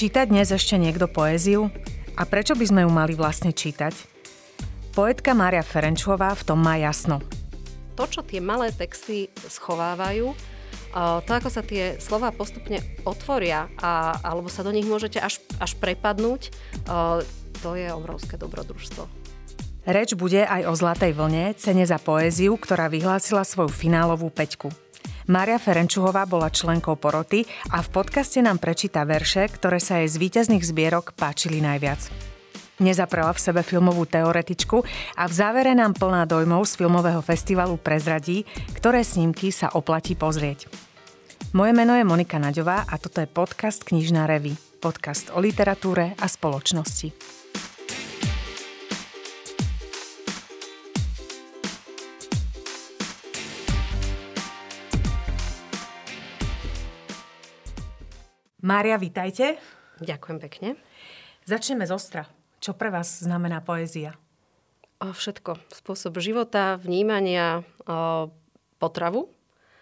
Číta dnes ešte niekto poéziu? A prečo by sme ju mali vlastne čítať? Poetka Mária Ferenčová v tom má jasno. To, čo tie malé texty schovávajú, to, ako sa tie slová postupne otvoria alebo sa do nich môžete až prepadnúť, to je obrovské dobrodružstvo. Reč bude aj o Zlatej vlne, cene za poéziu, ktorá vyhlásila svoju finálovú päťku. Mária Ferenčová bola členkou poroty a v podcaste nám prečíta verše, ktoré sa jej z víťazných zbierok páčili najviac. Nezaprela v sebe filmovú teoretičku a v závere nám plná dojmov z filmového festivalu prezradí, ktoré snímky sa oplatí pozrieť. Moje meno je Monika Naďová a toto je podcast Knižná revue. Podcast o literatúre a spoločnosti. Mária, vítajte. Ďakujem pekne. Začneme z ostra. Čo pre vás znamená poézia? Všetko. Spôsob života, vnímania, potravu,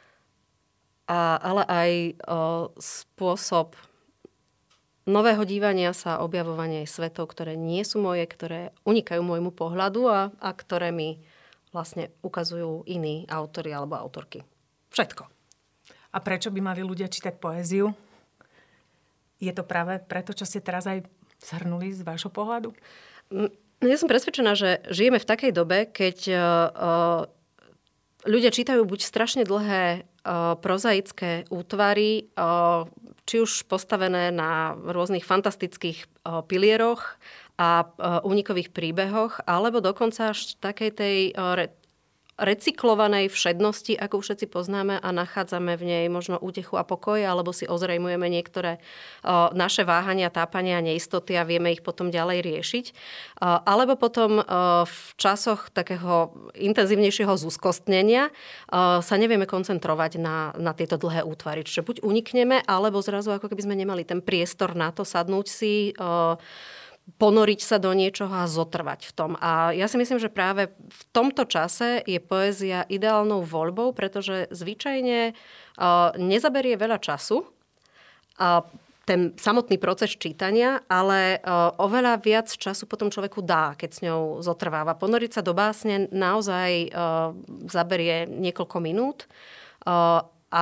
ale aj spôsob nového dívania sa, objavovania svetov, ktoré nie sú moje, ktoré unikajú môjmu pohľadu a ktoré mi vlastne ukazujú iní autori alebo autorky. Všetko. A prečo by mali ľudia čítať poéziu? Je to práve preto, čo ste teraz aj zhrnuli z vášho pohľadu? Ja som presvedčená, že žijeme v takej dobe, keď ľudia čítajú buď strašne dlhé prozaické útvary, či už postavené na rôznych fantastických pilieroch a únikových príbehoch, alebo dokonca až takej tej recyklovanej všednosti, ako všetci poznáme a nachádzame v nej možno útechu a pokoj, alebo si ozrejmujeme niektoré naše váhania, tápania a neistoty a vieme ich potom ďalej riešiť. Alebo potom v časoch takého intenzívnejšieho zúskostnenia sa nevieme koncentrovať na tieto dlhé útvary. Čiže buď unikneme, alebo zrazu ako keby sme nemali ten priestor na to sadnúť si, ponoriť sa do niečoho a zotrvať v tom. A ja si myslím, že práve v tomto čase je poézia ideálnou voľbou, pretože zvyčajne nezaberie veľa času ten samotný proces čítania, ale oveľa viac času potom človeku dá, keď s ňou zotrváva. Ponoriť sa do básne naozaj zaberie niekoľko minút a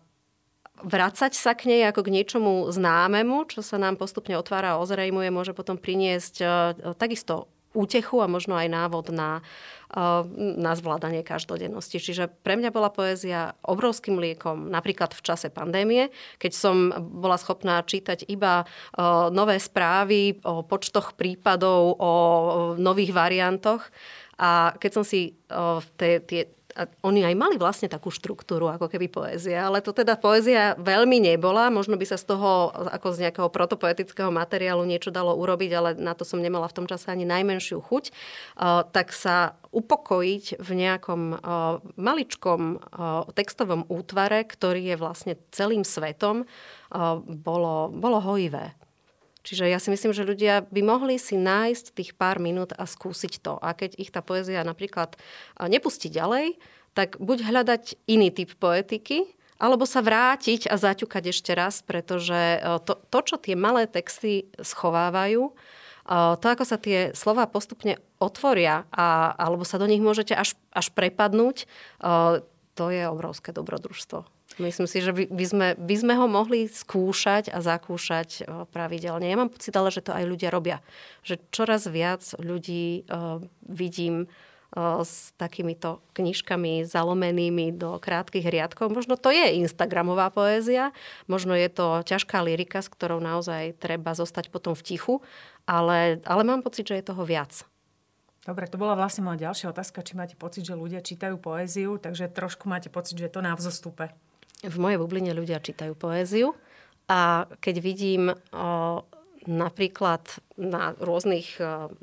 vracať sa k nej ako k niečomu známemu, čo sa nám postupne otvára a ozrejmuje, môže potom priniesť takisto útechu a možno aj návod na zvládanie každodennosti. Čiže pre mňa bola poézia obrovským liekom, napríklad v čase pandémie, keď som bola schopná čítať iba nové správy o počtoch prípadov, o nových variantoch. A keď som si oni aj mali vlastne takú štruktúru, ako keby poézia, ale to teda poézia veľmi nebola. Možno by sa z toho, ako z nejakého protopoetického materiálu niečo dalo urobiť, ale na to som nemala v tom čase ani najmenšiu chuť. Tak sa upokojiť v nejakom maličkom textovom útvare, ktorý je vlastne celým svetom, bolo hojivé. Čiže ja si myslím, že ľudia by mohli si nájsť tých pár minút a skúsiť to. A keď ich tá poézia napríklad nepustí ďalej, tak buď hľadať iný typ poetiky, alebo sa vrátiť a zaťukať ešte raz, pretože to čo tie malé texty schovávajú, to, ako sa tie slová postupne otvoria alebo sa do nich môžete až prepadnúť, to je obrovské dobrodružstvo. Myslím si, že by sme ho mohli skúšať a zakúšať pravidelne. Ja mám pocit, ale že to aj ľudia robia. Že čoraz viac ľudí vidím s takýmito knižkami zalomenými do krátkych riadkov. Možno to je instagramová poézia, možno je to ťažká lyrika, s ktorou naozaj treba zostať potom v tichu, ale mám pocit, že je toho viac. Dobre, to bola vlastne moja ďalšia otázka, či máte pocit, že ľudia čítajú poéziu, takže trošku máte pocit, že je to na vzostupe. V mojej bubline ľudia čítajú poéziu a keď vidím napríklad na rôznych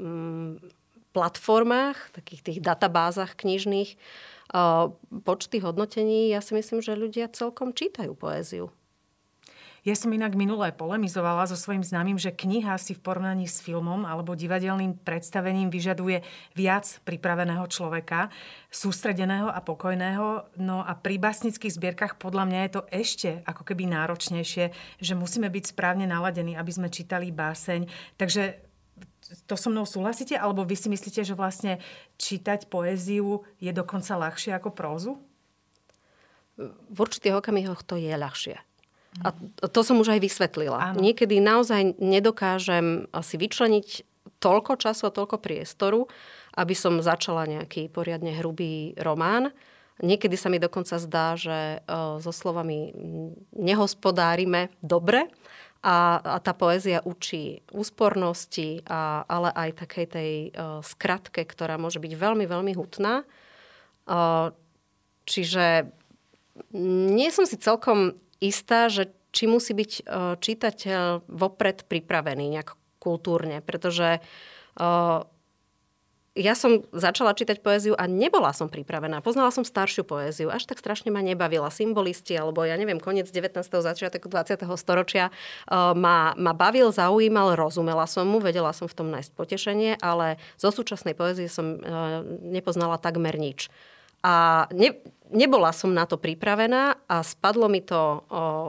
platformách, takých tých databázach knižných, počty hodnotení, ja si myslím, že ľudia celkom čítajú poéziu. Ja som inak minulé polemizovala so svojím známym, že kniha si v porovnaní s filmom alebo divadelným predstavením vyžaduje viac pripraveného človeka, sústredeného a pokojného. No a pri básnických zbierkach podľa mňa je to ešte ako keby náročnejšie, že musíme byť správne naladení, aby sme čítali báseň. Takže to so mnou súhlasíte? Alebo vy si myslíte, že vlastne čítať poéziu je dokonca ľahšie ako prózu? V určitých okamihoch to je ľahšie. A to som už aj vysvetlila. Áno. Niekedy naozaj nedokážem si vyčleniť toľko času a toľko priestoru, aby som začala nejaký poriadne hrubý román. Niekedy sa mi dokonca zdá, že so slovami nehospodárime dobre a tá poézia učí úspornosti, ale aj takej tej skratke, ktorá môže byť veľmi, veľmi hutná. Čiže nie som si celkom istá, že či musí byť čitateľ vopred pripravený nejak kultúrne, pretože ja som začala čítať poéziu a nebola som pripravená. Poznala som staršiu poéziu, až tak strašne ma nebavila. Symbolisti, alebo ja neviem, koniec 19. začiatok 20. storočia ma bavil, zaujímal, rozumela som mu, vedela som v tom nájsť potešenie, ale zo súčasnej poézie som nepoznala takmer nič. A nebola som na to pripravená a spadlo mi to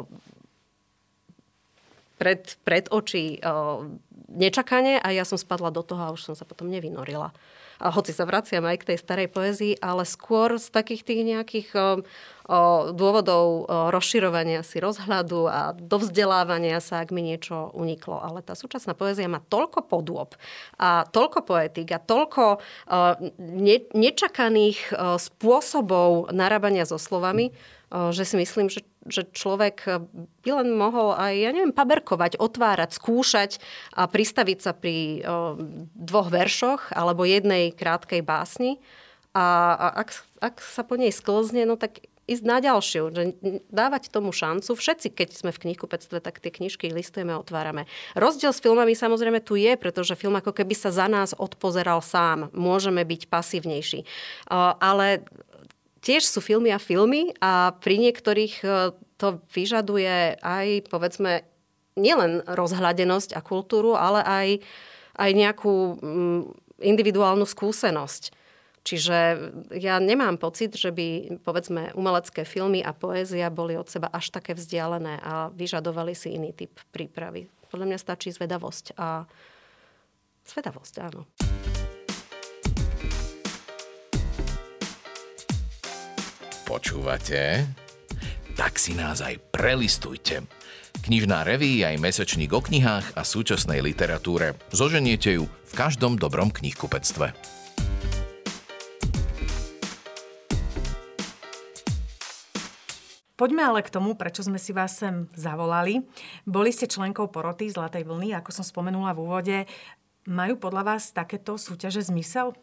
pred oči nečakane a ja som spadla do toho a už som sa potom nevynorila. A hoci sa vraciam aj k tej starej poézii, ale skôr z takých tých nejakých dôvodov rozširovania si rozhľadu a dovzdelávania sa, ak mi niečo uniklo. Ale tá súčasná poézia má toľko podôb a toľko poetík a toľko nečakaných spôsobov narábania so slovami, že si myslím, že človek by len mohol aj, ja neviem, paberkovať, otvárať, skúšať a pristaviť sa pri 2 veršoch alebo jednej krátkej básni. A ak sa po nej sklzne, no tak ísť na ďalšiu, že dávať tomu šancu. Všetci, keď sme v knihkupectve, tak tie knižky listujeme, otvárame. Rozdiel s filmami samozrejme tu je, pretože film ako keby sa za nás odpozeral sám. Môžeme byť pasívnejší. Ale tiež sú filmy a filmy a pri niektorých to vyžaduje aj, povedzme, nielen rozhľadenosť a kultúru, ale aj nejakú individuálnu skúsenosť. Čiže ja nemám pocit, že by, povedzme, umelecké filmy a poézia boli od seba až také vzdialené a vyžadovali si iný typ prípravy. Podľa mňa stačí zvedavosť a zvedavosť, áno. Počúvate? Tak si nás aj prelistujte. Knižná reví aj mesačník o knihách a súčasnej literatúre. Zoženiete ju v každom dobrom knihkupectve. Poďme ale k tomu, prečo sme si vás sem zavolali. Boli ste členkou poroty Zlatej vlny, ako som spomenula v úvode. Majú podľa vás takéto súťaže zmysel?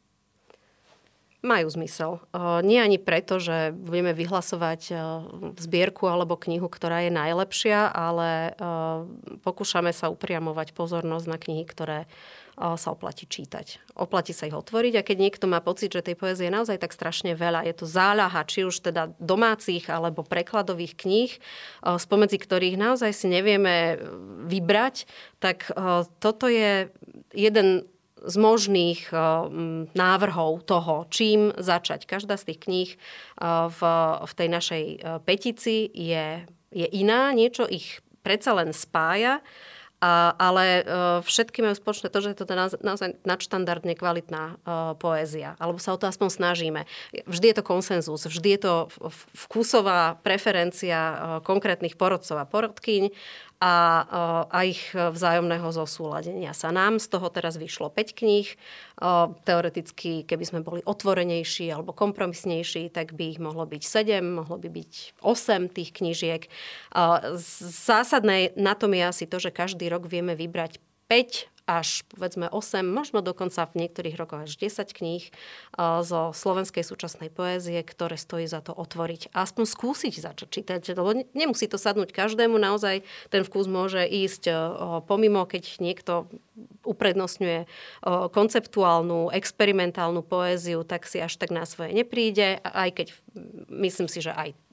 Majú zmysel. Nie ani preto, že budeme vyhlasovať zbierku alebo knihu, ktorá je najlepšia, ale pokúšame sa upriamovať pozornosť na knihy, ktoré sa oplatí čítať. Oplatí sa ich otvoriť a keď niekto má pocit, že tej poézie je naozaj tak strašne veľa, je to záľaha, či už teda domácich alebo prekladových kníh, spomedzi ktorých naozaj si nevieme vybrať, tak toto je jeden z možných návrhov toho, čím začať. Každá z tých kníh v tej našej petici je iná, niečo ich predsa len spája, ale všetky majú spoločné to, že je to naozaj nadštandardne kvalitná poézia. Alebo sa o to aspoň snažíme. Vždy je to konsenzus, vždy je to vkusová preferencia konkrétnych porodcov a porodkyň a ich vzájomného zosúladenia sa. Nám z toho teraz vyšlo 5 kníh. Teoreticky, keby sme boli otvorenejší alebo kompromisnejší, tak by ich mohlo byť 7, mohlo by byť 8 tých knížiek. Zásadné na tom je asi to, že každý rok vieme vybrať 5 až povedzme 8, možno dokonca v niektorých rokoch až 10 kníh zo slovenskej súčasnej poézie, ktoré stojí za to otvoriť a aspoň skúsiť začať čítať. Lebo nemusí to sadnúť každému, naozaj ten vkus môže ísť pomimo, keď niekto uprednostňuje konceptuálnu, experimentálnu poéziu, tak si až tak na svoje nepríde, aj keď myslím si, že aj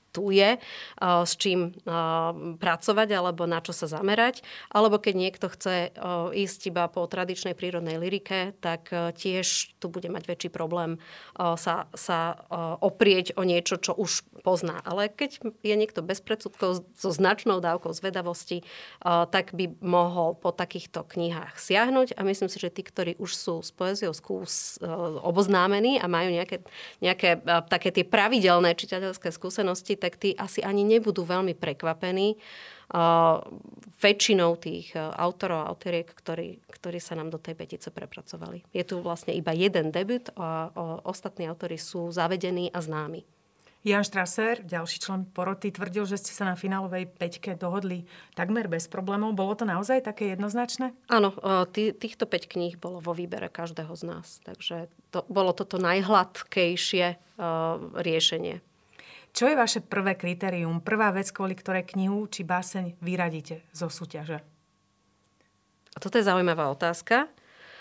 tu je, s čím pracovať alebo na čo sa zamerať. Alebo keď niekto chce ísť iba po tradičnej prírodnej lyrike, tak tiež tu bude mať väčší problém sa oprieť o niečo, čo už pozná. Ale keď je niekto bez predsudkov so značnou dávkou zvedavosti, tak by mohol po takýchto knihách siahnuť. A myslím si, že tí, ktorí už sú s poéziou oboznámení a majú nejaké také tie pravidelné čitateľské skúsenosti, tak tí asi ani nebudú veľmi prekvapení väčšinou tých autorov a autoriek, ktorí sa nám do tej petice prepracovali. Je tu vlastne iba jeden debut a ostatní autori sú zavedení a známi. Jan Strasser, ďalší člen poroty, tvrdil, že ste sa na finálovej peťke dohodli takmer bez problémov. Bolo to naozaj také jednoznačné? Áno, týchto 5 kníh bolo vo výbere každého z nás. Takže bolo toto najhladkejšie riešenie. Čo je vaše prvé kritérium, prvá vec, kvôli ktorej knihu či báseň vyradíte zo súťaže? Toto je zaujímavá otázka.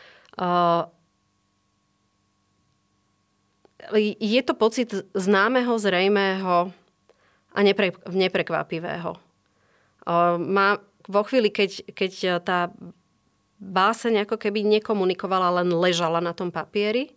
Je to pocit známeho, zrejmého a neprekvapivého. Vo chvíli, keď tá báseň ako keby nekomunikovala, len ležala na tom papieri,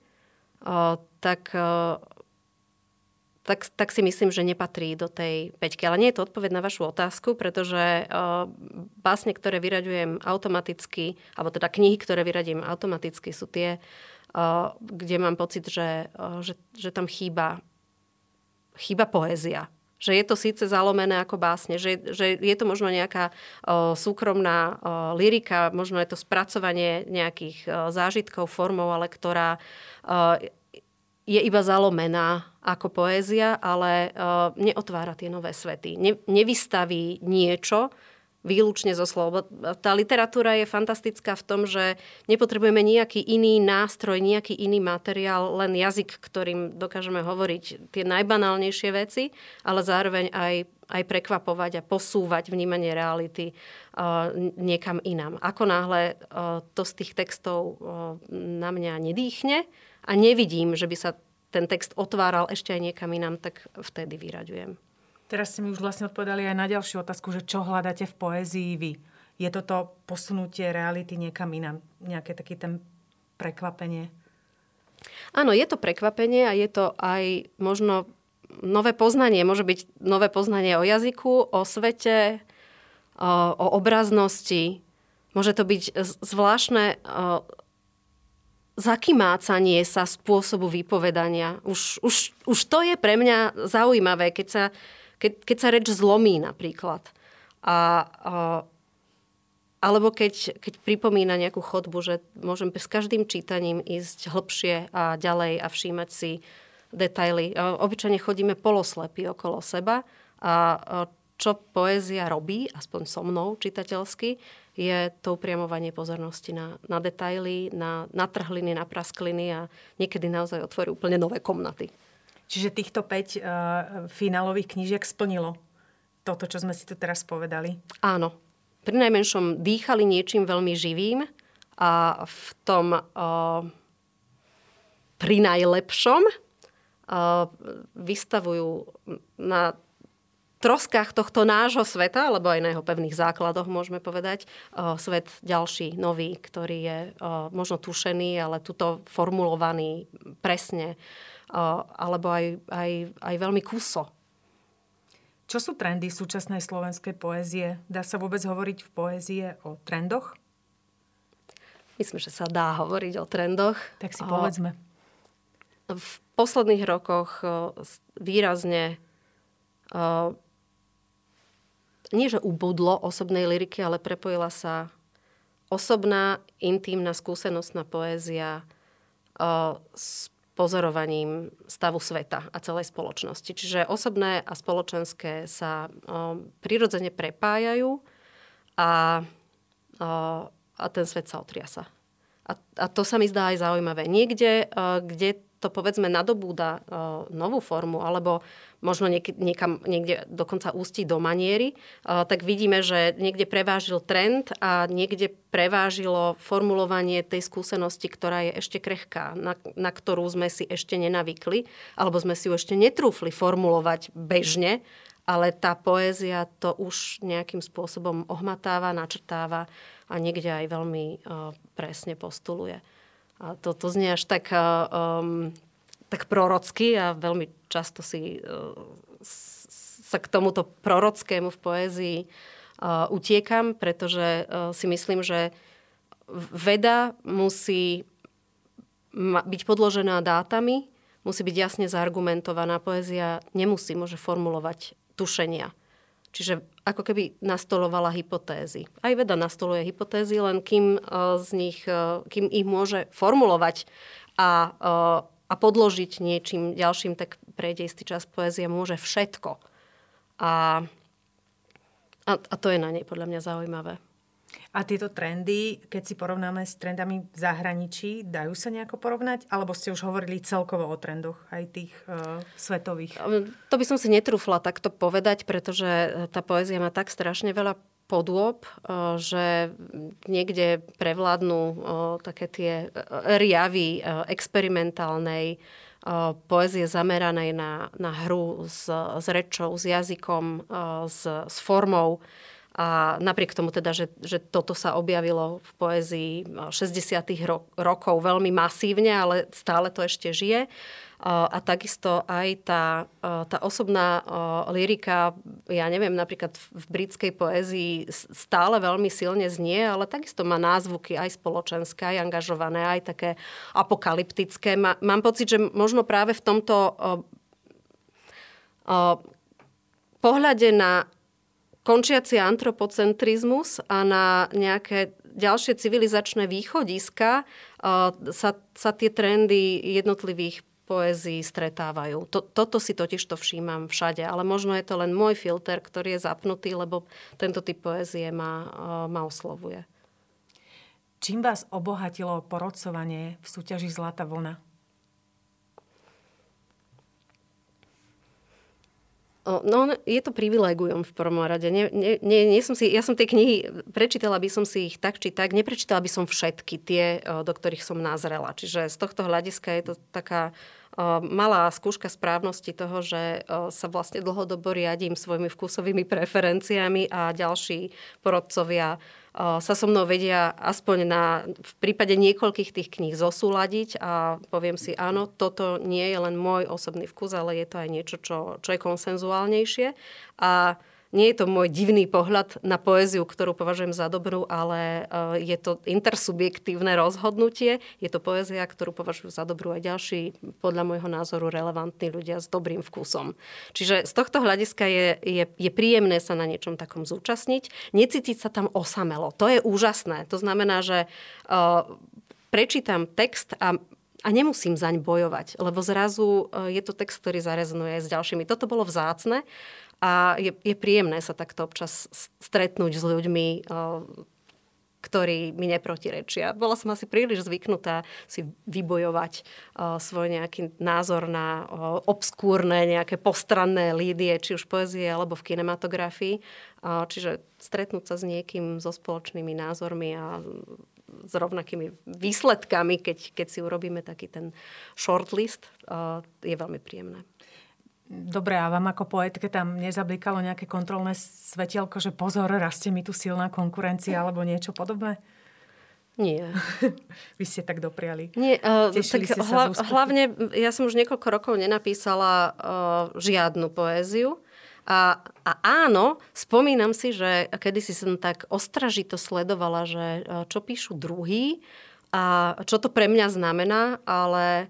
tak si myslím, že nepatrí do tej peťky. Ale nie je to odpoveď na vašu otázku, pretože básne, ktoré vyraďujem automaticky, alebo teda knihy, ktoré vyradím automaticky, sú tie, kde mám pocit, že tam chýba poézia. Že je to síce zalomené ako básne, že je to možno nejaká súkromná lyrika, možno je to spracovanie nejakých zážitkov, formou, ale ktorá je iba zalomená ako poézia, ale neotvára tie nové svety. Nevystaví niečo výlučne zo slov. Tá literatúra je fantastická v tom, že nepotrebujeme nejaký iný nástroj, nejaký iný materiál, len jazyk, ktorým dokážeme hovoriť tie najbanálnejšie veci, ale zároveň aj prekvapovať a posúvať vnímanie reality niekam inám. Ako náhle to z tých textov na mňa nedýchne a nevidím, že by sa ten text otváral ešte aj niekam inám, tak vtedy vyraďujem. Teraz ste mi už vlastne odpovedali aj na ďalšiu otázku, že čo hľadáte v poézii vy. Je toto posunutie reality niekam inám? Nejaké také ten prekvapenie? Áno, je to prekvapenie a je to aj možno nové poznanie. Môže byť nové poznanie o jazyku, o svete, o obraznosti. Môže to byť zvláštne zakymácanie sa spôsobu vypovedania. Už to je pre mňa zaujímavé, keď sa reč zlomí napríklad. Alebo keď pripomína nejakú chodbu, že môžem s každým čítaním ísť hlbšie a ďalej a všímať si detaily. Obyčajne chodíme poloslepí okolo seba a čo poézia robí, aspoň so mnou čitateľsky, je to upriamovanie pozornosti na detaily, na trhliny, na praskliny a niekedy naozaj otvorí úplne nové komnaty. Čiže týchto 5 finálových knížiek splnilo toto, čo sme si tu teraz povedali? Áno. Pri najmenšom dýchali niečím veľmi živým a v tom pri najlepšom vystavujú na troskách tohto nášho sveta, alebo aj na jeho pevných základoch, môžeme povedať, svet ďalší, nový, ktorý je možno tušený, ale tuto formulovaný presne, alebo aj veľmi kuso. Čo sú trendy súčasnej slovenskej poézie? Dá sa vôbec hovoriť v poézie o trendoch? Myslím, že sa dá hovoriť o trendoch. Tak si povedzme. V posledných rokoch výrazne nie, že ubudlo osobnej lyriky, ale prepojila sa osobná, intímna, skúsenostná poézia s pozorovaním stavu sveta a celej spoločnosti. Čiže osobné a spoločenské sa prirodzene prepájajú a ten svet sa otriasa. A to sa mi zdá aj zaujímavé. Niekde, kde to povedzme nadobúda novú formu, alebo možno niekde dokonca ústí do maniery, tak vidíme, že niekde prevážil trend a niekde prevážilo formulovanie tej skúsenosti, ktorá je ešte krehká, na ktorú sme si ešte nenavykli, alebo sme si ju ešte netrúfli formulovať bežne, ale tá poézia to už nejakým spôsobom ohmatáva, načrtáva a niekde aj veľmi presne postuluje. A to znie až tak prorocky a veľmi často sa k tomuto prorockému v poézii utiekam, pretože si myslím, že veda musí byť podložená dátami, musí byť jasne zaargumentovaná. Poézia môže formulovať tušenia. Čiže ako keby nastolovala hypotézy. Aj veda nastoluje hypotézy, len kým ich môže formulovať a podložiť niečím ďalším, tak prejde istý čas. Poézia môže všetko. A to je na nej podľa mňa zaujímavé. A tieto trendy, keď si porovnáme s trendami v zahraničí, dajú sa nejako porovnať? Alebo ste už hovorili celkovo o trendoch, aj tých svetových? To by som si netrúfla takto povedať, pretože tá poézia má tak strašne veľa podôb, že niekde prevládnu také tie riavy experimentálnej poézie zameranej na hru s rečou, s jazykom, s formou. A napriek tomu teda, že toto sa objavilo v poézii 60. rokov veľmi masívne, ale stále to ešte žije. A takisto aj tá osobná lyrika, ja neviem, napríklad v britskej poézii stále veľmi silne znie, ale takisto má názvuky aj spoločenské, aj angažované, aj také apokalyptické. Mám pocit, že možno práve v tomto pohľade na končiaci antropocentrizmus a na nejaké ďalšie civilizačné východiska sa tie trendy jednotlivých poézií stretávajú. Toto si totiž to všímam všade, ale možno je to len môj filter, ktorý je zapnutý, lebo tento typ poézie ma oslovuje. Čím vás obohatilo porodcovanie v súťaži Zlatá vlna? No, je to privilégium v prvom rade. Ja som tie knihy prečítala by som si ich tak či tak. Neprečítala by som všetky tie, do ktorých som nazrela. Čiže z tohto hľadiska je to taká malá skúška správnosti toho, že sa vlastne dlhodobo riadím svojimi vkusovými preferenciami a ďalší porodcovia sa so mnou vedia aspoň v prípade niekoľkých tých kníh zosúladiť a poviem si, áno, toto nie je len môj osobný vkus, ale je to aj niečo, čo je konsenzuálnejšie. A nie je to môj divný pohľad na poéziu, ktorú považujem za dobrú, ale je to intersubjektívne rozhodnutie. Je to poézia, ktorú považujú za dobrú aj ďalší, podľa môjho názoru, relevantní ľudia s dobrým vkusom. Čiže z tohto hľadiska je príjemné sa na niečom takom zúčastniť. Necítiť sa tam osamelo. To je úžasné. To znamená, že prečítam text a nemusím zaň bojovať, lebo zrazu je to text, ktorý zarezonuje s ďalšími. Toto bolo vzácne. A je príjemné sa takto občas stretnúť s ľuďmi, ktorí mi neprotirečia. Bola som asi príliš zvyknutá si vybojovať svoj nejaký názor na obskúrne, nejaké postranné lídie, či už poézie, alebo v kinematografii. Čiže stretnúť sa s niekým so spoločnými názormi a s rovnakými výsledkami, keď si urobíme taký ten shortlist, je veľmi príjemné. Dobre, a vám ako poetke tam nezablikalo nejaké kontrolné svetielko, že pozor, rastie mi tu silná konkurencia alebo niečo podobné? Nie. Vy ste tak dopriali. Nie, Tešili ste sa hlavne, ja som už niekoľko rokov nenapísala žiadnu poéziu. A áno, spomínam si, že kedysi som tak ostražito sledovala, že čo píšu druhí a čo to pre mňa znamená, ale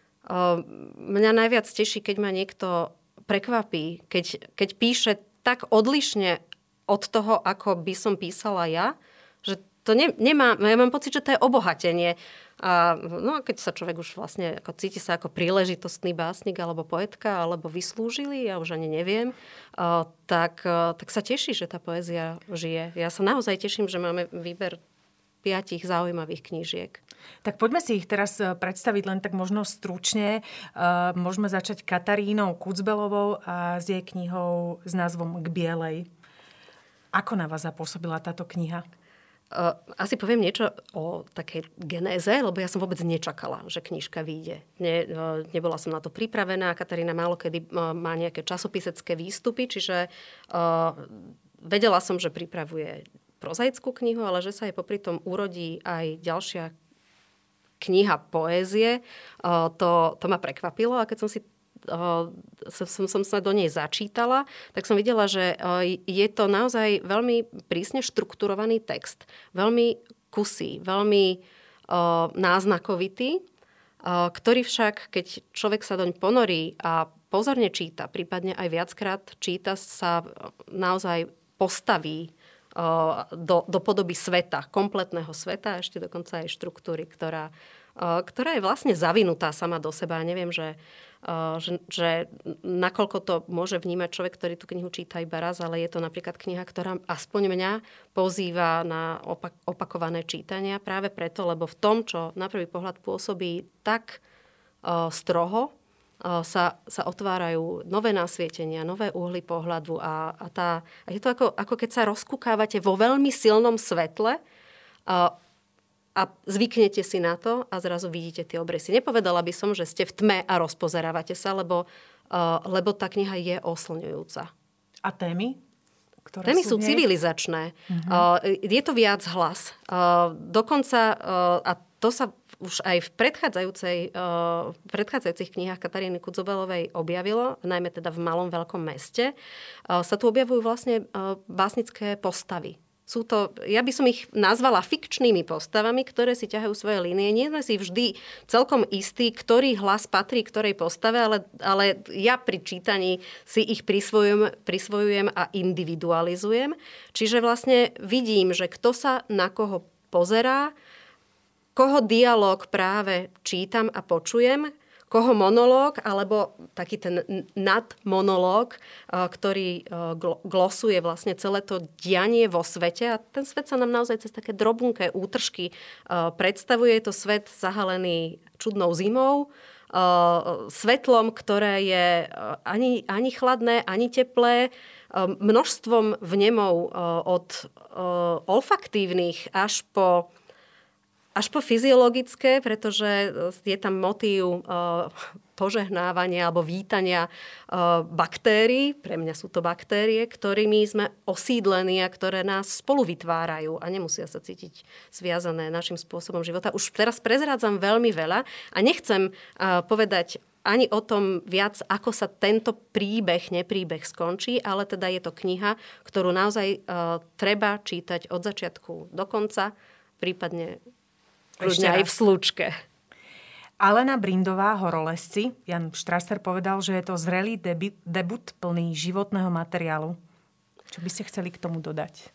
mňa najviac teší, keď ma niekto prekvapí, keď píše tak odlišne od toho, ako by som písala ja, že to nemá, ja mám pocit, že to je obohatenie. A keď sa človek už vlastne cíti sa ako príležitostný básnik alebo poetka, alebo vyslúžili, ja už ani neviem, tak sa teší, že tá poézia žije. Ja sa naozaj teším, že máme výber 5 zaujímavých knížiek. Tak poďme si ich teraz predstaviť len tak možno stručne. Môžeme začať Katarínou Kucbelovou a s jej knihou s názvom K bielej. Ako na vás zapôsobila táto kniha? Asi poviem niečo o takej genéze, lebo ja som vôbec nečakala, že knižka vyjde. Nebola som na to pripravená. Katarína málo kedy má nejaké časopisecké výstupy, čiže vedela som, že pripravuje prozaickú knihu, ale že sa jej popri tom urodí aj ďalšia kniha poézie, to ma prekvapilo. A keď som sa do nej začítala, tak som videla, že je to naozaj veľmi prísne štrukturovaný text. Veľmi kusý, veľmi náznakovitý, ktorý však, keď človek sa doň ponorí a pozorne číta, prípadne aj viackrát číta, sa naozaj postaví do podoby sveta, kompletného sveta, ešte dokonca aj štruktúry, ktorá je vlastne zavinutá sama do seba. Neviem, že nakoľko to môže vnímať človek, ktorý tú knihu číta iba raz, ale je to napríklad kniha, ktorá aspoň mňa pozýva na opakované čítania práve preto, lebo v tom, čo na prvý pohľad pôsobí tak stroho, sa otvárajú nové nasvietenia, nové uhly pohľadu a je to ako keď sa rozkúkávate vo veľmi silnom svetle a zvyknete si na to a zrazu vidíte tie obrysy. Nepovedala by som, že ste v tme a rozpozerávate sa, lebo tá kniha je oslňujúca. A témy? Témy sú civilizačné. Je to viac hlas. Dokonca, a to sa už aj v predchádzajúcich knihách Kataríny Kucbelovej objavilo, najmä teda v Malom veľkom meste, sa tu objavujú vlastne básnické postavy. Sú to, ja by som ich nazvala fikčnými postavami, ktoré si ťahajú svoje línie. Nie sme si vždy celkom istí, ktorý hlas patrí ktorej postave, ale ja pri čítaní si ich prisvojujem a individualizujem. Čiže vlastne vidím, že kto sa na koho pozerá, koho dialóg práve čítam a počujem, koho monológ, alebo taký ten nadmonológ, ktorý glosuje vlastne celé to dianie vo svete. A ten svet sa nám naozaj cez také drobunké útržky predstavuje. Je to svet zahalený čudnou zimou, svetlom, ktoré je ani chladné, ani teplé, množstvom vnemov od olfaktívnych až po fyziologické, pretože je tam motív požehnávania alebo vítania baktérií. Pre mňa sú to baktérie, ktorými sme osídlení a ktoré nás spolu vytvárajú a nemusia sa cítiť zviazané našim spôsobom života. Už teraz prezrádzam veľmi veľa a nechcem povedať ani o tom viac, ako sa tento nepríbeh skončí, ale teda je to kniha, ktorú naozaj treba čítať od začiatku do konca, prípadne kľudne aj v slučke. Alena Brindová, Horolezci. Jan Štrasser povedal, že je to zrelý debut plný životného materiálu. Čo by ste chceli k tomu dodať?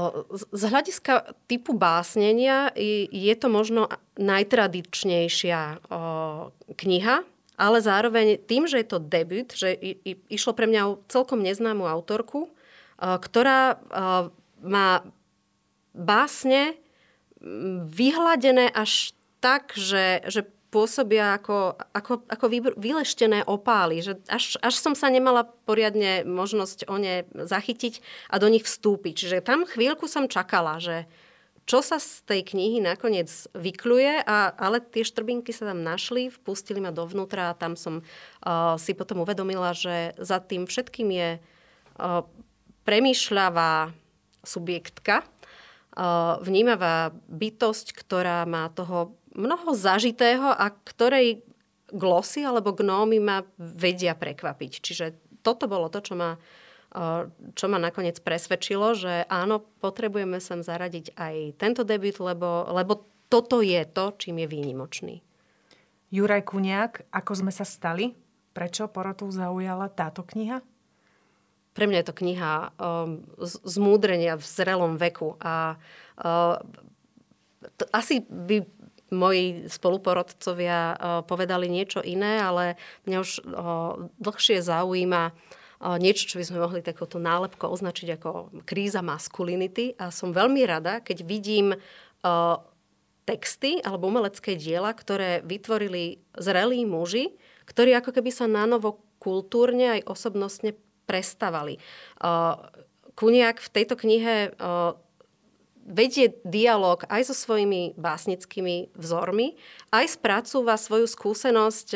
Z hľadiska typu básnenia je to možno najtradičnejšia kniha, ale zároveň tým, že je to debut, že išlo pre mňa o celkom neznámu autorku, ktorá má básne vyhladené až tak, že pôsobia ako vyleštené opály. Že až som sa nemala poriadne možnosť o ne zachytiť a do nich vstúpiť. Čiže tam chvíľku som čakala, že čo sa z tej knihy nakoniec vykľuje, ale tie štrbinky sa tam našli, vpustili ma dovnútra a tam som si potom uvedomila, že za tým všetkým je premýšľavá subjektka, vnímavá bytosť, ktorá má toho mnoho zažitého a ktorej glosy alebo gnómy ma vedia prekvapiť. Čiže toto bolo to, čo ma nakoniec presvedčilo, že áno, potrebujeme sem zaradiť aj tento debut, lebo toto je to, čím je výnimočný. Juraj Kuniak, Ako sme sa stali? Prečo porotu zaujala táto kniha? Pre mňa je to kniha zmúdrenia v zrelom veku a asi by moji spoluporodcovia povedali niečo iné, ale mňa už dlhšie zaujíma niečo, čo by sme mohli takouto nálepkou označiť ako kríza maskulinity a som veľmi rada, keď vidím texty alebo umelecké diela, ktoré vytvorili zrelí muži, ktorí ako keby sa nanovo kultúrne aj osobnostne prestavali. Kuniak v tejto knihe vedie dialog aj so svojimi básnickými vzormi, aj spracúva svoju skúsenosť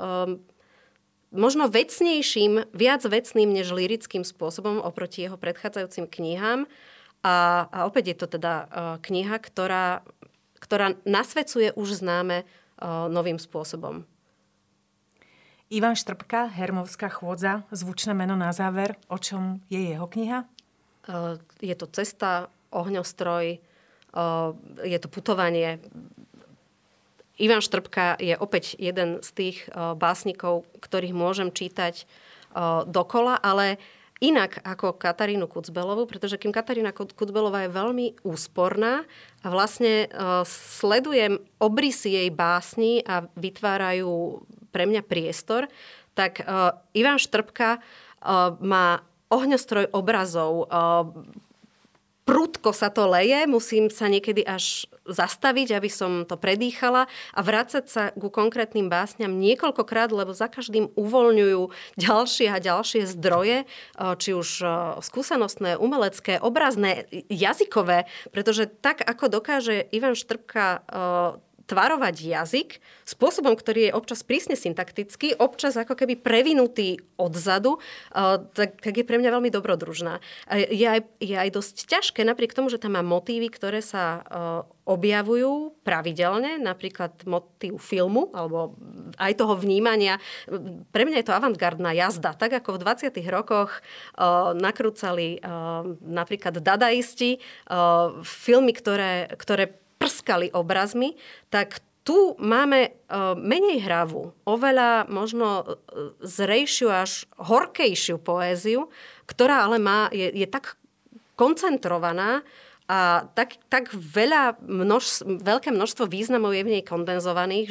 možno vecnejším, viac vecným než lyrickým spôsobom oproti jeho predchádzajúcim knihám. A opäť je to teda kniha, ktorá nasvedcuje už známe novým spôsobom. Ivan Štrbka, Hermovská chôdza, zvučné meno na záver. O čom je jeho kniha? Je to cesta, ohňostroj, je to putovanie. Ivan Štrbka je opäť jeden z tých básnikov, ktorých môžem čítať dokola, ale inak ako Katarínu Kucbelovú, pretože kým Katarína Kucbelová je veľmi úsporná a vlastne sledujem obrysy jej básni a vytvárajú pre mňa priestor, tak Ivan Štrbka má ohňostroj obrazov, prudko sa to leje, musím sa niekedy až zastaviť, aby som to predýchala a vrácať sa ku konkrétnym básňam niekoľkokrát, lebo za každým uvoľňujú ďalšie a ďalšie zdroje, či už skúsenostné, umelecké, obrazné, jazykové, pretože tak, ako dokáže Ivan Štrbka tvarovať jazyk spôsobom, ktorý je občas prísne syntaktický, občas ako keby previnutý odzadu, tak je pre mňa veľmi dobrodružná. Je aj dosť ťažké, napriek tomu, že tam má motívy, ktoré sa objavujú pravidelne, napríklad motív filmu, alebo aj toho vnímania. Pre mňa je to avantgardná jazda. Tak ako v 20. rokoch nakrúcali napríklad dadaisti filmy, ktoré prskali obrazmi, tak tu máme menej hravú, oveľa možno zrejšiu až horkejšiu poéziu, ktorá ale je tak koncentrovaná a tak veľké množstvo významov je v nej kondenzovaných,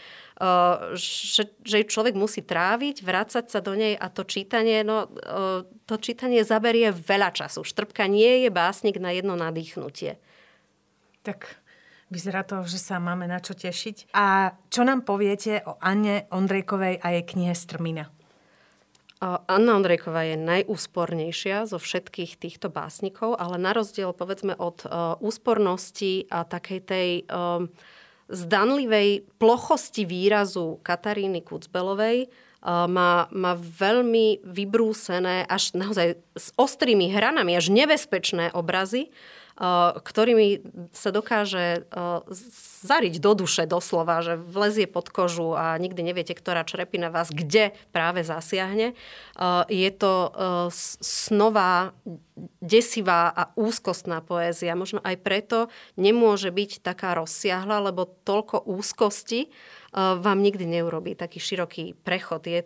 že človek musí tráviť, vrácať sa do nej a to čítanie zaberie veľa času. Štrbka nie je básnik na jedno nadýchnutie. Tak vyzerá to, že sa máme na čo tešiť. A čo nám poviete o Anne Ondrejkovej a jej knihe Strmina? Anna Ondrejková je najúspornejšia zo všetkých týchto básnikov, ale na rozdiel povedzme od úspornosti a takej tej zdanlivej plochosti výrazu Kataríny Kucbelovej má veľmi vybrúsené, až naozaj s ostrými hranami, až nebezpečné obrazy, ktorými sa dokáže zariť do duše doslova, že vlezie pod kožu a nikdy neviete, ktorá črepina vás kde práve zasiahne. Je to snová, desivá a úzkostná poézia. Možno aj preto nemôže byť taká rozsiahla, lebo toľko úzkosti vám nikdy neurobí taký široký prechod. Je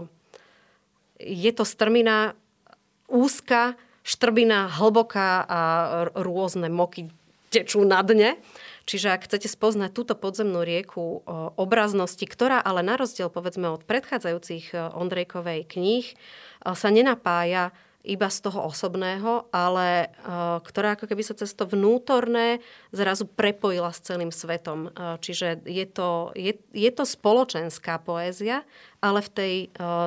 to strmina úzka, štrbina hlboká a rôzne moky tečú na dne. Čiže ak chcete spoznať túto podzemnú rieku obraznosti, ktorá ale na rozdiel povedzme od predchádzajúcich Ondrejkovej kníh sa nenapája iba z toho osobného, ale ktorá ako keby sa cez to vnútorné zrazu prepojila s celým svetom. Čiže je to spoločenská poézia, ale v tej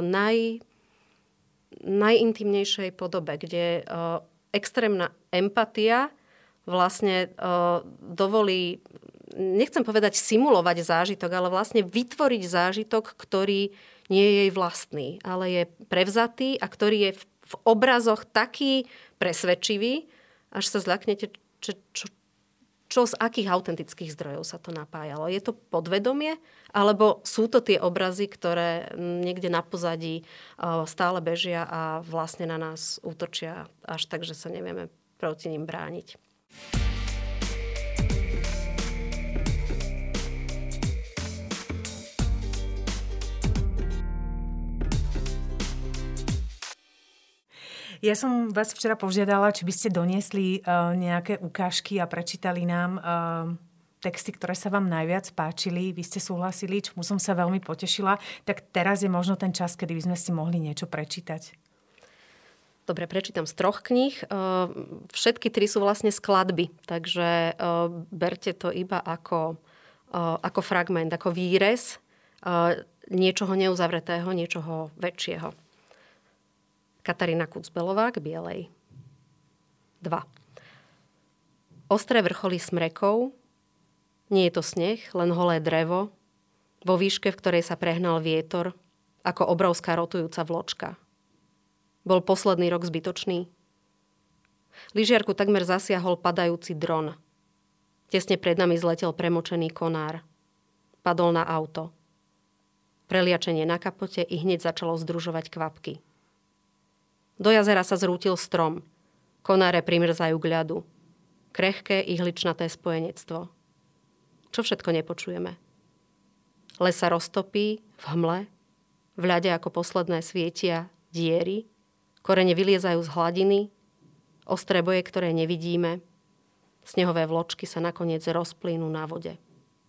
najintimnejšej podobe, kde extrémna empatia vlastne dovolí, nechcem povedať simulovať zážitok, ale vlastne vytvoriť zážitok, ktorý nie je jej vlastný, ale je prevzatý a ktorý je v obrazoch taký presvedčivý, až sa zľaknete, čo z akých autentických zdrojov sa to napájalo. Je to podvedomie, alebo sú to tie obrazy, ktoré niekde na pozadí stále bežia a vlastne na nás útočia až tak, že sa nevieme proti nim brániť. Ja som vás včera požiadala, či by ste doniesli nejaké ukážky a prečítali nám texty, ktoré sa vám najviac páčili. Vy ste súhlasili, čomu som sa veľmi potešila. Tak teraz je možno ten čas, kedy by sme si mohli niečo prečítať. Dobre, prečítam z 3 kníh. Všetky 3 sú vlastne skladby, takže berte to iba ako fragment, ako výrez niečoho neuzavretého, niečoho väčšieho. Katarína Kucbelová k Bielej. 2. Ostré vrcholy smrekov, nie je to sneh, len holé drevo, vo výške, v ktorej sa prehnal vietor, ako obrovská rotujúca vločka. Bol posledný rok zbytočný? Lyžiarku takmer zasiahol padajúci dron. Tesne pred nami zletel premočený konár. Padol na auto. Preliačenie na kapote i hneď začalo združovať kvapky. Do jazera sa zrútil strom. Konáre primrzajú k ľadu. Krehké ihličnaté spojenectvo. Čo všetko nepočujeme? Les sa roztopí v hmle, v ľade ako posledné svietia diery, korene vyliezajú z hladiny, ostré boje, ktoré nevidíme, snehové vločky sa nakoniec rozplynú na vode.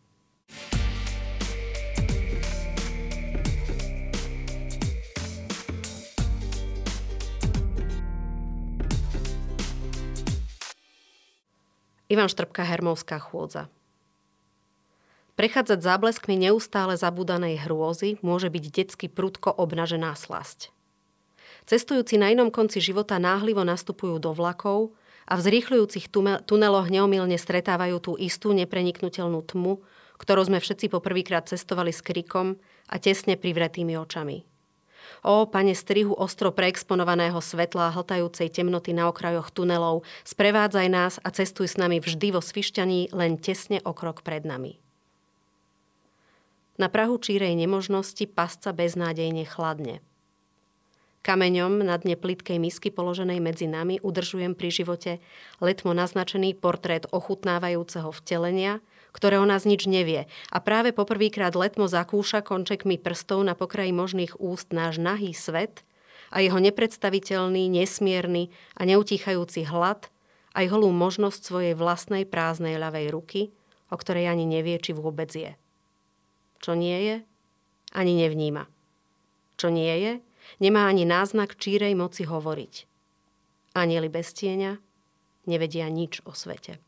Ivan Štrbka, Hermovská chôdza. Prechádzať zábleskmi neustále zabúdanej hrôzy môže byť detsky prudko obnažená slasť. Cestujúci na inom konci života náhlivo nastupujú do vlakov a v zrýchľujúcich tuneloch neomylne stretávajú tú istú nepreniknuteľnú tmu, ktorou sme všetci poprvýkrát cestovali s krikom a tesne privretými očami. Ó, pane strihu ostro preexponovaného svetla a hltajúcej temnoty na okrajoch tunelov, sprevádzaj nás a cestuj s nami vždy vo svišťaní len tesne o krok pred nami. Na prahu čírej nemožnosti pasca beznádejne chladne. Kameňom na dne plytkej misky položenej medzi nami udržujem pri živote letmo naznačený portrét ochutnávajúceho vtelenia, ktoré o nás nič nevie a práve poprvýkrát letmo zakúša končekmi prstov na pokraji možných úst náš nahý svet a jeho nepredstaviteľný, nesmierny a neutíchajúci hlad aj holú možnosť svojej vlastnej prázdnej ľavej ruky, o ktorej ani nevie, či vôbec je. Čo nie je, ani nevníma. Čo nie je, nemá ani náznak čírej moci hovoriť. Anjeli bez tieňa nevedia nič o svete.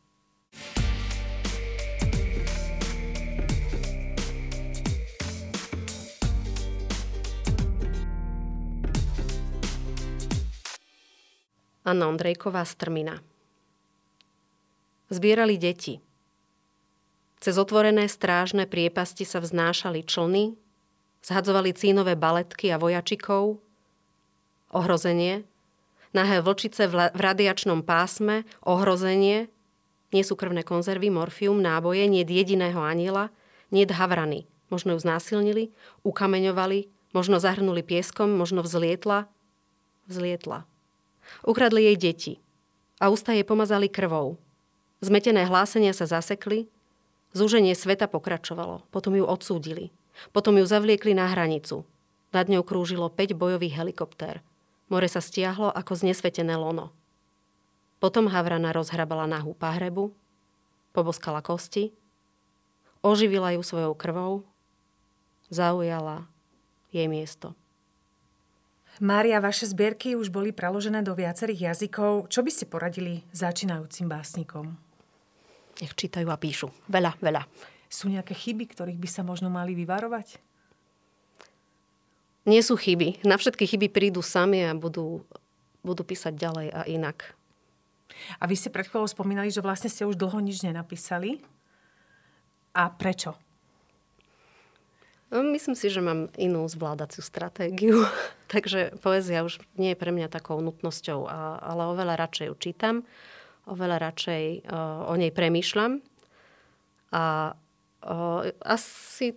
Anna Ondrejková, Strmina. Zbierali deti. Cez otvorené strážne priepasti sa vznášali člny, zhadzovali cínové baletky a vojačikov. Ohrozenie. Nahé vlčice v radiačnom pásme. Ohrozenie. Nie sú krvné konzervy, morfium, náboje, niet jediného aniela, niet havrany. Možno ju znásilnili, ukameňovali, možno zahrnuli pieskom, možno vzlietla. Ukradli jej deti a ústa jej pomazali krvou. Zmetené hlásenia sa zasekli, zúženie sveta pokračovalo, potom ju odsúdili. Potom ju zavliekli na hranicu. Nad ňou krúžilo 5 bojových helikoptér. More sa stiahlo ako znesvetené lono. Potom Havrana rozhrabala nahú pahrebu, poboskala kosti, oživila ju svojou krvou, zaujala jej miesto. Mária, vaše zbierky už boli preložené do viacerých jazykov. Čo by ste poradili začínajúcim básnikom? Nech čítajú a píšu. Veľa. Sú nejaké chyby, ktorých by sa možno mali vyvarovať? Nie sú chyby. Na všetky chyby prídu sami a budú písať ďalej a inak. A vy ste pred chvíľou spomínali, že vlastne ste už dlho nič nenapísali. A prečo? Myslím si, že mám inú zvládaciu stratégiu. Takže poézia už nie je pre mňa takou nutnosťou, ale oveľa radšej ju čítam. Oveľa radšej o nej premýšľam. A asi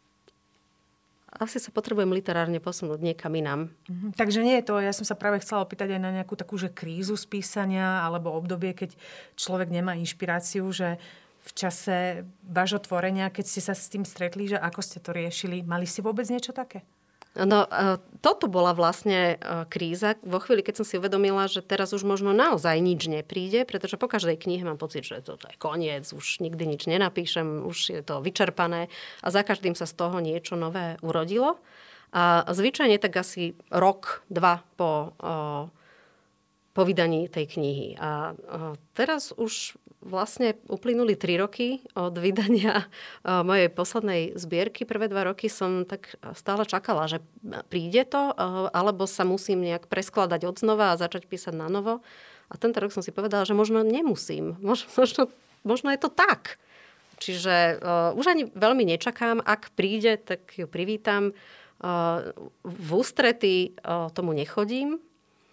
sa potrebujem literárne posunúť niekam inám. Takže nie je to, ja som sa práve chcela opýtať aj na nejakú takú, že krízu z písania alebo obdobie, keď človek nemá inšpiráciu, že v čase vášho tvorenia, keď ste sa s tým stretli, že ako ste to riešili, mali ste vôbec niečo také? No, toto bola vlastne kríza. Vo chvíli, keď som si uvedomila, že teraz už možno naozaj nič nepríde, pretože po každej knihe mám pocit, že toto je koniec, už nikdy nič nenapíšem, už je to vyčerpané a za každým sa z toho niečo nové urodilo. A zvyčajne tak asi rok, dva po po vydaní tej knihy. A teraz už vlastne uplynuli 3 roky od vydania mojej poslednej zbierky. Prvé 2 roky som tak stále čakala, že príde to, alebo sa musím nejak preskladať odznova a začať písať na novo. A tento rok som si povedala, že možno nemusím. Možno je to tak. Čiže už ani veľmi nečakám. Ak príde, tak ju privítam. V ústrety tomu nechodím.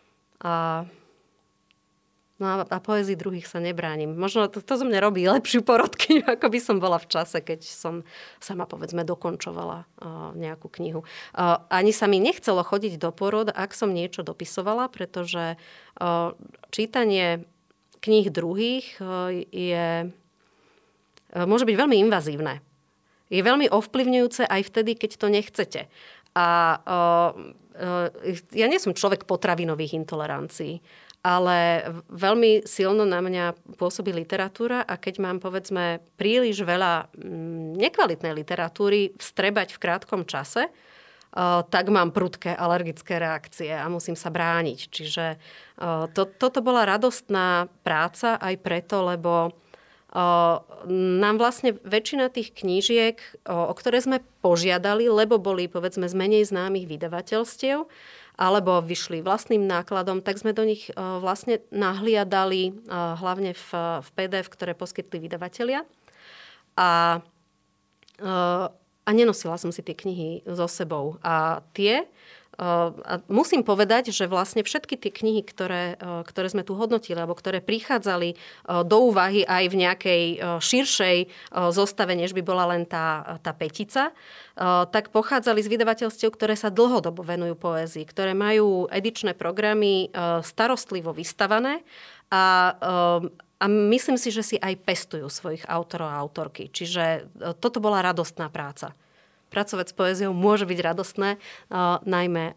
A poézii druhých sa nebránim. Možno to zo mňa robí lepšiu porodkyňu, ako by som bola v čase, keď som sama, povedzme, dokončovala nejakú knihu. Ani sa mi nechcelo chodiť do porod, ak som niečo dopisovala, pretože čítanie kníh druhých môže byť veľmi invazívne. Je veľmi ovplyvňujúce aj vtedy, keď to nechcete. A ja nie som človek potravinových intolerancií, ale veľmi silno na mňa pôsobí literatúra a keď mám, povedzme, príliš veľa nekvalitnej literatúry vstrebať v krátkom čase, tak mám prudké alergické reakcie a musím sa brániť. Čiže toto bola radostná práca aj preto, lebo nám vlastne väčšina tých knížiek, o ktoré sme požiadali, lebo boli, povedzme, z menej známych vydavateľstiev, alebo vyšli vlastným nákladom, tak sme do nich vlastne nahliadali hlavne v PDF, ktoré poskytli vydavatelia. A nenosila som si tie knihy so sebou. A musím povedať, že vlastne všetky tie knihy, ktoré sme tu hodnotili, alebo ktoré prichádzali do úvahy aj v nejakej širšej zostave, než by bola len tá petica, tak pochádzali z vydavateľstiev, ktoré sa dlhodobo venujú poézii, ktoré majú edičné programy starostlivo vystavané a myslím si, že si aj pestujú svojich autorov a autorky. Čiže toto bola radostná práca. Pracovať s poéziou môže byť radostné, najmä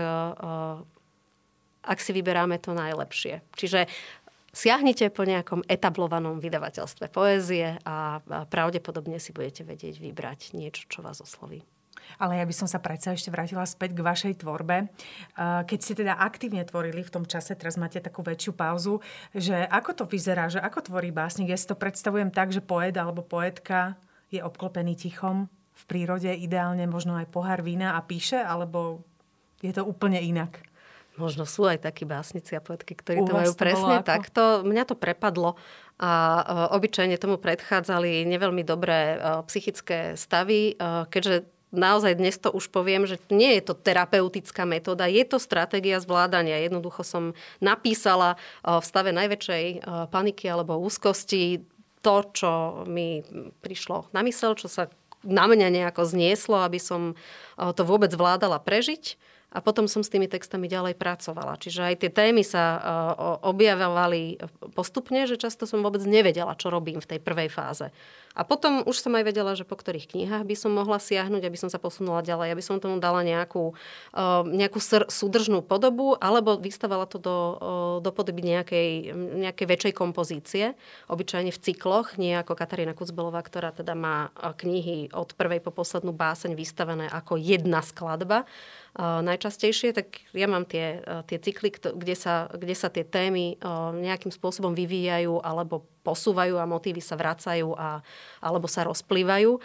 ak si vyberáme to najlepšie. Čiže siahnite po nejakom etablovanom vydavateľstve poézie a pravdepodobne si budete vedieť vybrať niečo, čo vás osloví. Ale ja by som sa predsa ešte vrátila späť k vašej tvorbe. Keď ste teda aktívne tvorili v tom čase, teraz máte takú väčšiu pauzu, že ako to vyzerá, že ako tvorí básnik? Ja si to predstavujem tak, že poet alebo poetka je obklopený tichom v prírode, ideálne možno aj pohár vína a píše, alebo je to úplne inak? Možno sú aj takí básnici a poetky, ktorí to majú presne takto. Mňa to prepadlo a obyčajne tomu predchádzali neveľmi dobré psychické stavy, keďže naozaj dnes to už poviem, že nie je to terapeutická metóda, je to stratégia zvládania. Jednoducho som napísala v stave najväčšej paniky alebo úzkosti to, čo mi prišlo na myseľ, čo sa na mňa nejako znieslo, aby som to vôbec vládala prežiť. A potom som s tými textami ďalej pracovala. Čiže aj tie témy sa objavovali postupne, že často som vôbec nevedela, čo robím v tej prvej fáze. A potom už som aj vedela, že po ktorých knihách by som mohla siahnuť, aby som sa posunula ďalej, aby som tomu dala nejakú súdržnú podobu, alebo vystavala to do podoby nejakej väčšej kompozície. Obyčajne v cykloch, nie ako Katarína Kucbelová, ktorá teda má knihy od prvej po poslednú báseň vystavené ako jedna skladba. Najčastejšie, tak ja mám tie cykly, kde sa tie témy nejakým spôsobom vyvíjajú alebo posúvajú a motívy sa vracajú alebo sa rozplývajú.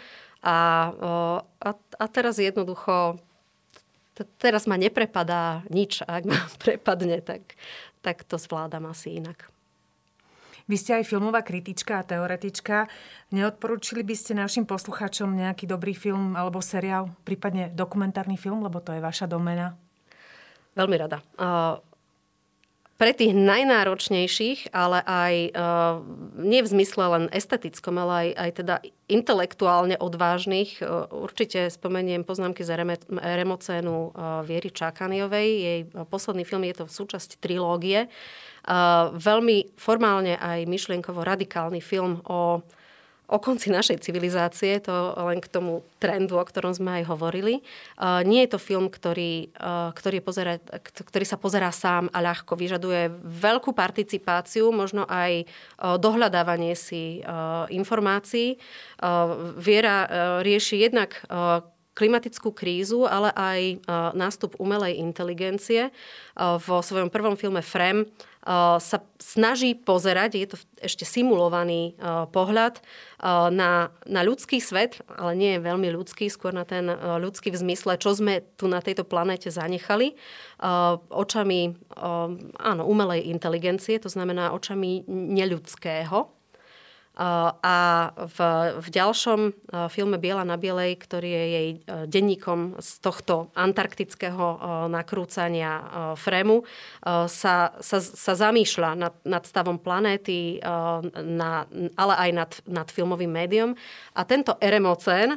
A teraz jednoducho, teraz ma neprepadá nič. Ak ma prepadne, tak to zvládam asi inak. Vy ste aj filmová kritička a teoretička. Neodporúčili by ste našim poslucháčom nejaký dobrý film alebo seriál, prípadne dokumentárny film, lebo to je vaša doména? Veľmi rada. Pre tých najnáročnejších, ale aj nie v zmysle len estetickom, ale aj teda intelektuálne odvážnych, určite spomeniem Poznámky z Remocénu Viery Čakaniovej. Jej posledný film je to súčasť trilógie. Veľmi formálne aj myšlienkovo radikálny film o konci našej civilizácie, to len k tomu trendu, o ktorom sme aj hovorili. Nie je to film, ktorý sa pozerá sám a ľahko. Vyžaduje veľkú participáciu, možno aj dohľadávanie si informácií. Viera rieši jednak klimatickú krízu, ale aj nástup umelej inteligencie. Vo svojom prvom filme Frem sa snaží pozerať, je to ešte simulovaný pohľad na ľudský svet, ale nie je veľmi ľudský, skôr na ten ľudský v zmysle, čo sme tu na tejto planéte zanechali, očami umelej inteligencie, to znamená očami neľudského. A v ďalšom filme Biela na bielej, ktorý je jej denníkom z tohto antarktického nakrúcania Fremu, sa zamýšľa nad stavom planéty, ale aj nad filmovým médium. A tento eremocén,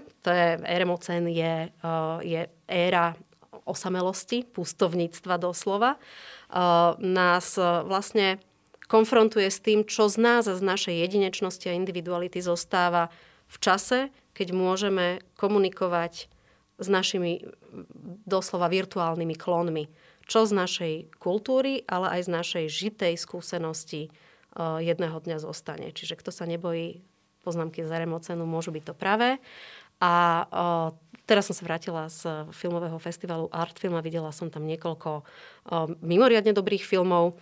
je éra osamelosti, pustovníctva doslova, nás vlastne konfrontuje s tým, čo z nás a z našej jedinečnosti a individuality zostáva v čase, keď môžeme komunikovať s našimi doslova virtuálnymi klonmi. Čo z našej kultúry, ale aj z našej žitej skúsenosti jedného dňa zostane. Čiže kto sa nebojí, poznámky z Eremocénu môžu byť to pravé. A teraz som sa vrátila z filmového festivalu Artfilm a videla som tam niekoľko mimoriadne dobrých filmov.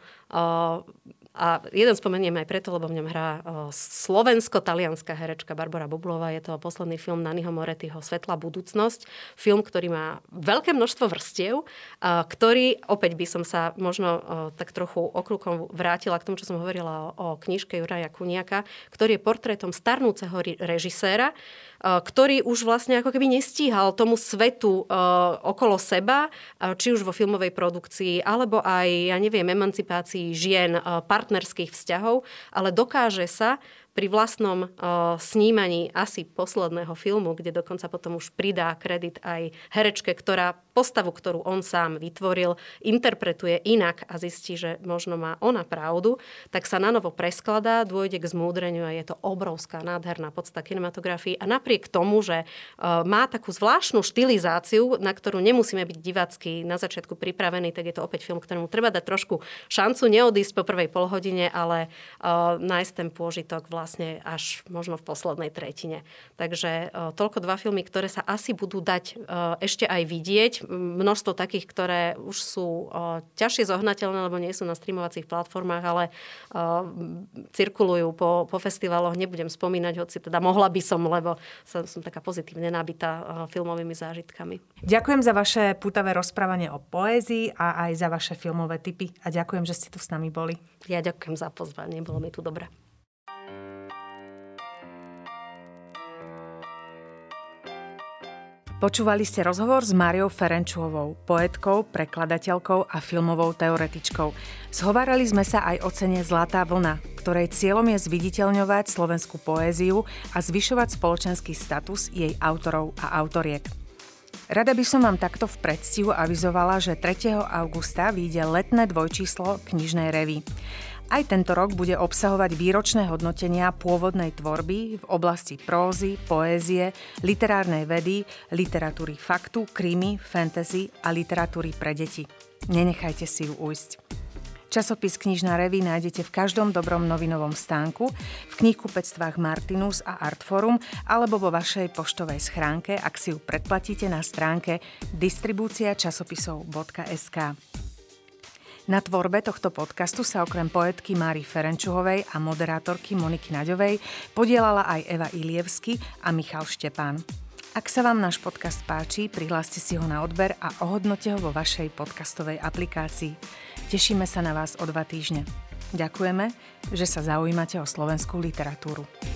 A jeden spomeniem aj preto, lebo v ňom hrá slovensko-talianská herečka Barbora Bublová. Je to posledný film Naniho Morettiho Svetlá budúcnosť. Film, ktorý má veľké množstvo vrstiev, ktorý, opäť by som sa možno tak trochu okľukom vrátila k tomu, čo som hovorila o knižke Juraja Kuniaka, ktorý je portrétom starnúceho režiséra, ktorý už vlastne ako keby nestíhal tomu svetu okolo seba, či už vo filmovej produkcii, alebo aj, emancipácii žien, partnerských vzťahov, ale dokáže sa pri vlastnom snímaní asi posledného filmu, kde dokonca potom už pridá kredit aj herečke, ktorá postavu, ktorú on sám vytvoril, interpretuje inak a zistí, že možno má ona pravdu, tak sa nanovo preskladá, dôjde k zmúdreniu a je to obrovská, nádherná podsta kinematografii. A napriek tomu, že má takú zvláštnu štilizáciu, na ktorú nemusíme byť divácky na začiatku pripravení, tak je to opäť film, ktorému treba dať trošku šancu, neodísť po prvej polhodine, ale nájsť ten pôžitok vlastne až možno v poslednej tretine. Takže toľko dva filmy, ktoré sa asi budú dať ešte aj vidieť. Množstvo takých, ktoré už sú ťažšie zohnateľné, lebo nie sú na streamovacích platformách, ale cirkulujú po festivaloch. Nebudem spomínať, hoci teda mohla by som, lebo som taká pozitívne nabitá filmovými zážitkami. Ďakujem za vaše pútavé rozprávanie o poézii a aj za vaše filmové tipy. A ďakujem, že ste tu s nami boli. Ja ďakujem za pozvanie, bolo mi tu dobre. Počúvali ste rozhovor s Máriou Ferenčuhovou, poetkou, prekladateľkou a filmovou teoretičkou. Zhovárali sme sa aj o cene Zlatá vlna, ktorej cieľom je zviditeľňovať slovenskú poéziu a zvyšovať spoločenský status jej autorov a autoriek. Rada by som vám takto v predstihu avizovala, že 3. augusta vyjde letné dvojčíslo knižnej revue. Aj tento rok bude obsahovať výročné hodnotenia pôvodnej tvorby v oblasti prózy, poézie, literárnej vedy, literatúry faktu, krimi, fantasy a literatúry pre deti. Nenechajte si ju ujsť. Časopis Knižná revue nájdete v každom dobrom novinovom stánku, v knihkupectvách Martinus a Artforum alebo vo vašej poštovej schránke, ak si ju predplatíte na stránke distribúciačasopisov.sk. Na tvorbe tohto podcastu sa okrem poetky Mári Ferenčuhovej a moderátorky Moniky Naďovej podielala aj Eva Ilievsky a Michal Štepán. Ak sa vám náš podcast páči, prihláste si ho na odber a ohodnote ho vo vašej podcastovej aplikácii. Tešíme sa na vás o 2 týždne. Ďakujeme, že sa zaujímate o slovenskú literatúru.